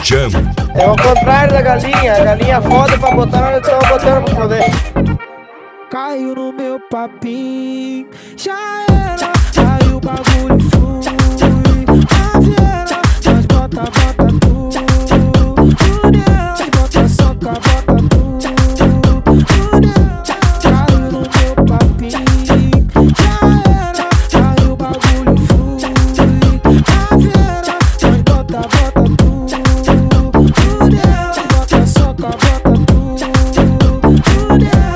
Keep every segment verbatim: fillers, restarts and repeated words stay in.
Jam. É o contrário da galinha, a galinha foda pra botar, nós estamos botando pra poder. Caiu no meu papinho, já era, aí o bagulho flui. A viela, nós bota, bota tudo. Tudo nela, bota soca, bota tudo. Tudo nela, caiu no meu papinho, já era, aí o bagulho flui. A viela, nós bota, bota tudo. Tudo nela, bota soca, bota tudo. Tudo nela.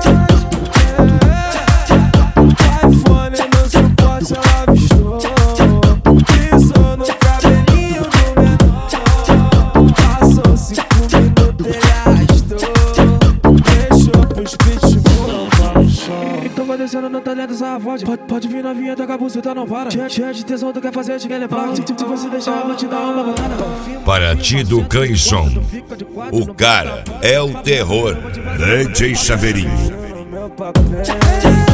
Descendo no talento, essa voz. Pode, pode vir novinha, toca a buceta, não para. Cheia, cheia de tesão, tu quer fazer, te quer levar. Se, se você deixar, eu vou te dar uma botada. Partido Cleison. O cara é o terror. D J Chaveirinho.